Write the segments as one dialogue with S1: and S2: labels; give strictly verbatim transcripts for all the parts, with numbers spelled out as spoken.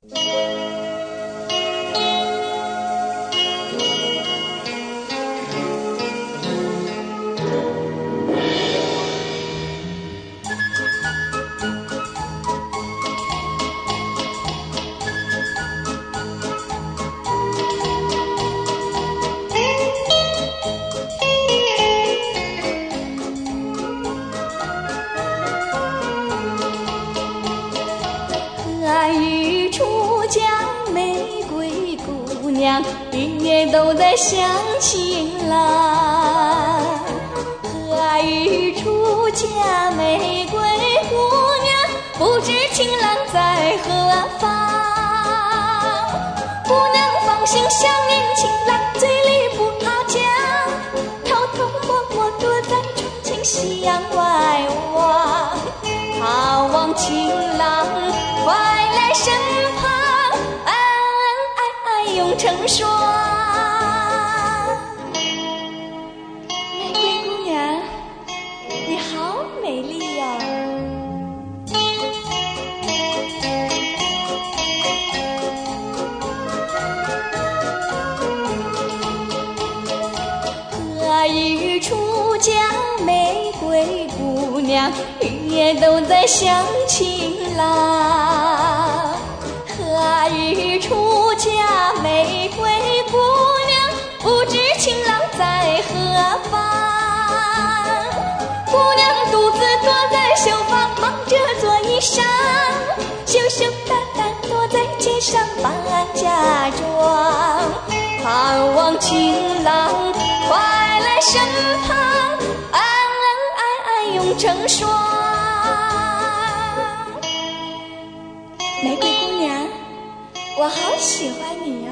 S1: 都在相亲啦，和爱与出嫁，玫瑰姑娘不知情郎在何方。姑娘放心，想念情郎，嘴里不好讲，偷偷摸摸躲在窗前夕阳外望，好望情郎快来身旁，恩恩爱爱永成双。日夜都在相亲啦，和爱与出嫁，玫瑰姑娘不知情郎在何方。姑娘独自躲在绣房，忙着做衣裳，羞羞答答躲在街上扮嫁妆，盼望情郎快来身旁，恩恩爱爱永成双。玫瑰姑娘，我好喜欢你哦。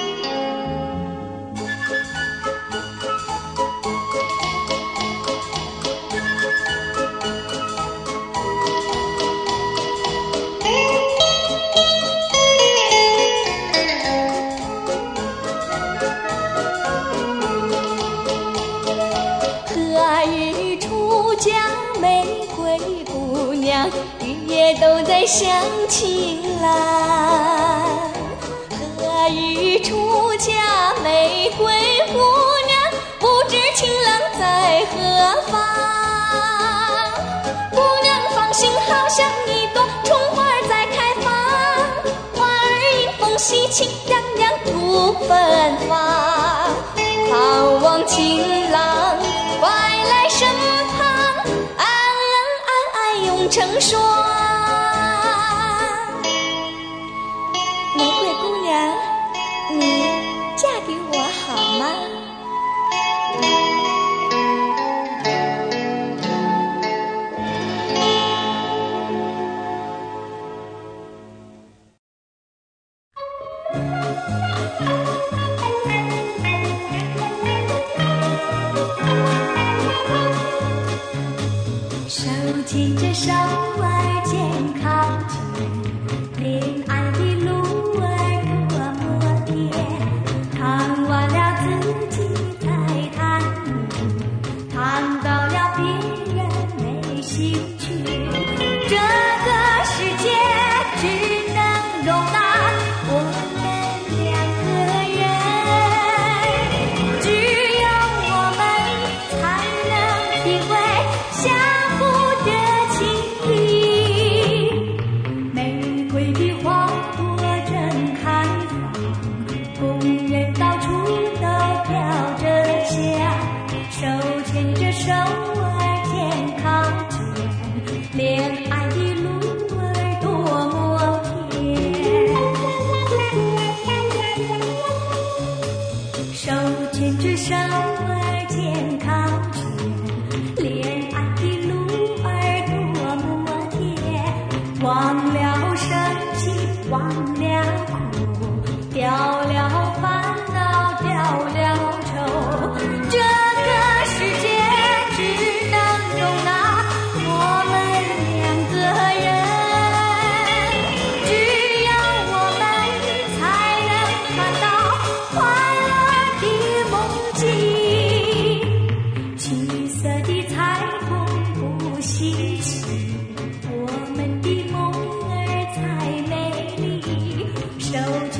S1: 和爱与出嫁，玫瑰姑娘日夜都在相亲啦，和爱与出嫁，玫瑰姑娘不知情郎在何方。姑娘放心，好像一朵春花在开放，花儿迎风喜庆，洋洋吐芬芳，盼望情郎快来身旁，恩恩爱爱永成双。玫瑰姑娘，你嫁给我好吗？手牵着手儿健康前，恋爱的路儿多么甜，谈完了自己再谈你，谈到了别人没兴趣，这个世界只能容纳我们两个人，只有我们才能体会相互的情谊。玫瑰的花朵正开放，公园到处都飘着香，手牵着手儿健康前，恋爱的路儿多么甜。手牵着手儿健康前，恋爱的路儿多么甜，忘了生气，忘了哭，掉了烦恼，掉了愁，这个世界只能容纳我们两个人，只有我们才能看到快乐的梦境。七色的彩虹不稀奇，我们的梦儿才美丽，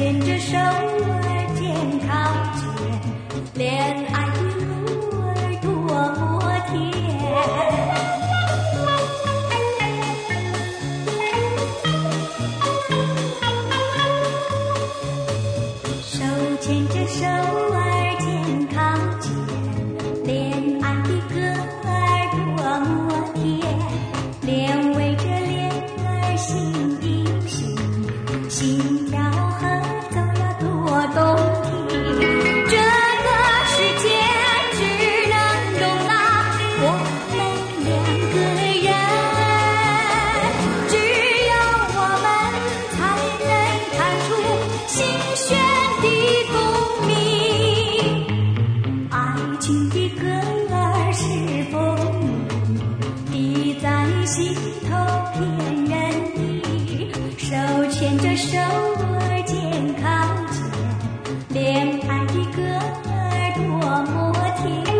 S1: 牵着手儿肩靠肩，恋爱的路儿多么甜。手牵着手儿肩靠肩，恋爱的歌儿多么甜，恋围着恋儿心一心，心跳和奏呀多动听。这个世界只能容纳我们两个人，只有我们才能弹出心弦的共鸣。爱情的歌儿是风滴在心头骗人的，手牵着手儿肩靠肩，恋爱的歌儿多么甜。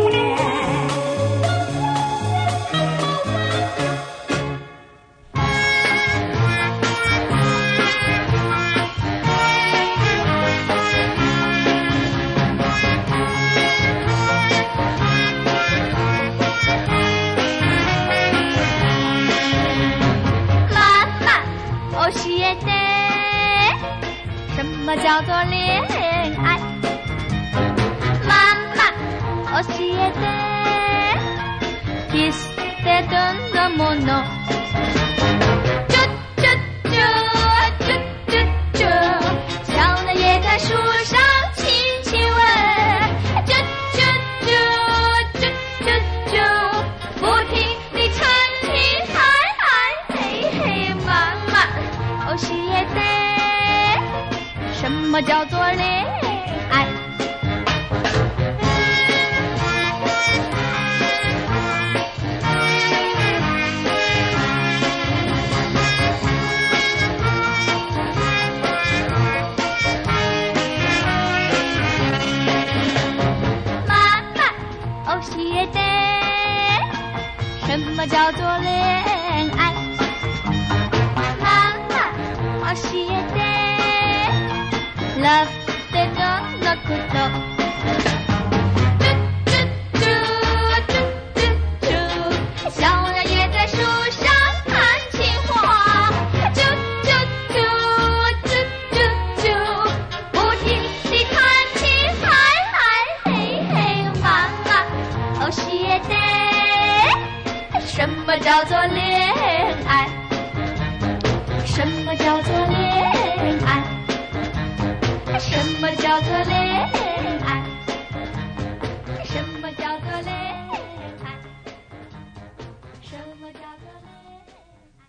S2: 妈妈教えて什么叫做恋爱？妈妈教えてキスってどんなもの？啾啾啾啾啾啾，小鸟也在树上亲亲吻。啾啾啾啾啾啾，不停地缠听，嗨嗨嘿嘿，妈妈教えて什么叫做恋爱？妈妈教えて什么叫做恋爱？妈妈教えてLove ってどんなこと？啾啾啾啾啾，小鸟也在树上谈情话。啾啾啾啾啾啾，不停地弹琴，嗨嗨嘿嘿，妈妈教えて什么叫做恋爱？什么叫做恋爱？什么叫做恋爱？什么叫做恋爱？什么叫做恋爱？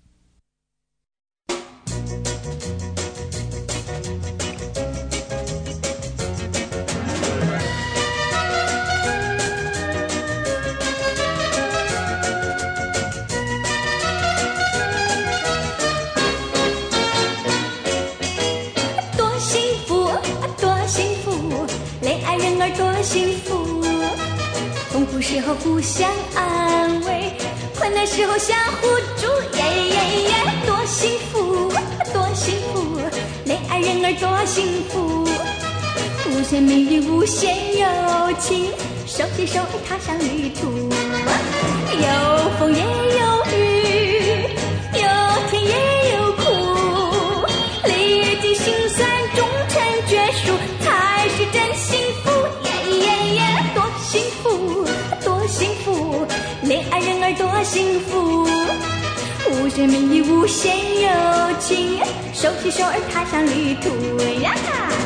S1: 多幸福，多幸福，恋爱人儿多幸福。痛苦时候互相安慰，困难时候相互助，耶耶耶！多幸福，多幸福，恋爱人儿多幸福。无限美丽，无限柔情，手牵手儿踏上旅途。有风也有雨，有甜也有苦，历尽辛酸，终成眷属，才是真幸福。耶耶耶！多幸福，多幸福，恋爱人儿多幸福。无限美丽，无限柔情，手牵手儿踏上旅途呀！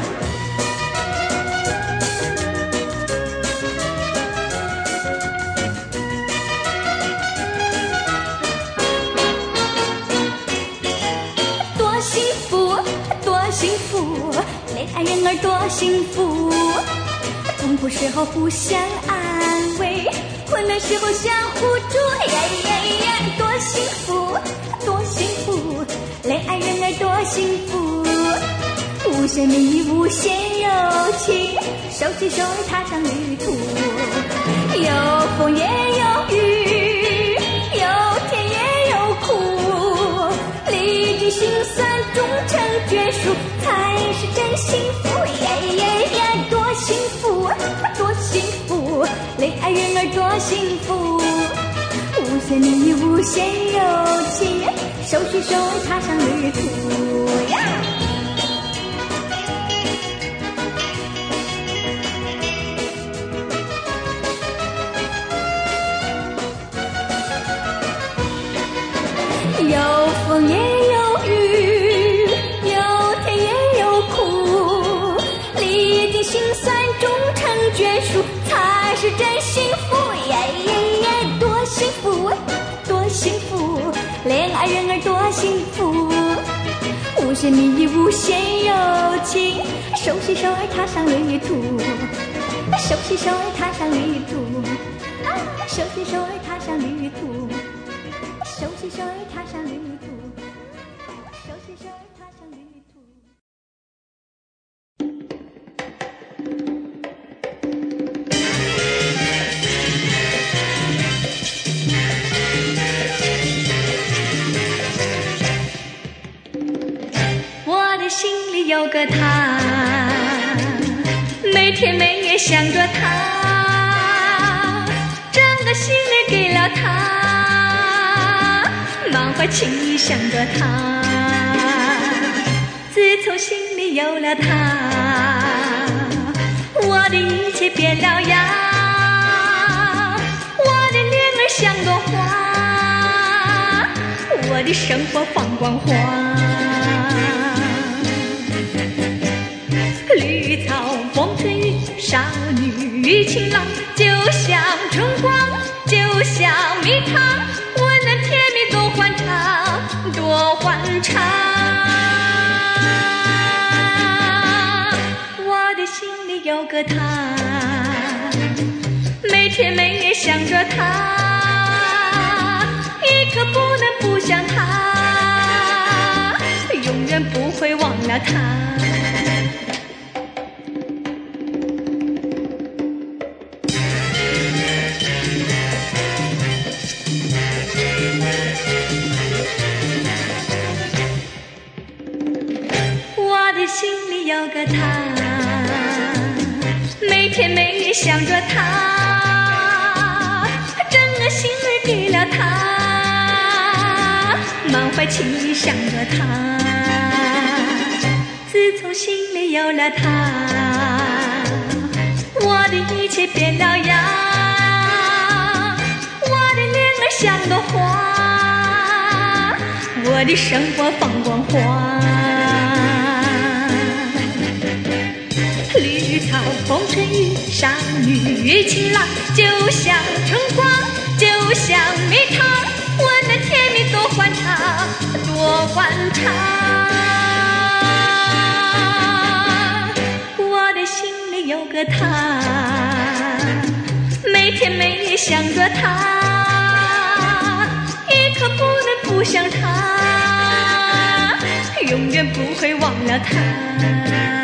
S1: 多幸福，多幸福，恋爱人儿多幸福。痛苦时候互相安慰，困难时候相互助，耶耶耶！多幸福，多幸福，恋爱人儿多幸福。无限美丽，无限柔情，手牵手儿踏上旅途。有风也有雨，有甜也有苦，历尽辛酸，终成眷属，才是真幸福，耶耶耶，多幸福，多幸福，恋爱人儿多幸福，无限蜜意，无限柔情，手牵手踏上旅途呀。有风也有雨，有甜也有苦，历经辛酸终成眷属，才是真幸福，耶耶耶，多幸福，多幸福，恋爱人儿多幸福，无限蜜意，无限柔情，手牵手儿踏上旅途，手牵手儿踏上旅途，啊，手牵手儿踏上旅途，手牵手儿踏上旅途，手牵手儿踏上旅途。我的心里有个他，每天每夜想着他，整个心里给了他，满怀情意想着他。自从心里有了他，我的一切变了样，我的脸儿像朵花，我的生活放光华。绿草风吹雨，少女情郎，就像春光，就像蜜糖，温暖甜蜜多欢畅，多欢畅。我的心里有个他，每天每夜想着他，一刻不能不想他，永远不会忘了他。心里有个他，每天每夜想着他，整个心儿给了他，满怀情意想着他。自从心里有了他，我的一切变了样，我的脸儿像朵花，我的生活放光华。绿草风吹雨，少女情郎，就像春光，就像蜜糖，温暖甜蜜多欢畅，多欢畅。我的心里有个他，每天每夜想着他，一刻不能不想他，永远不会忘了他。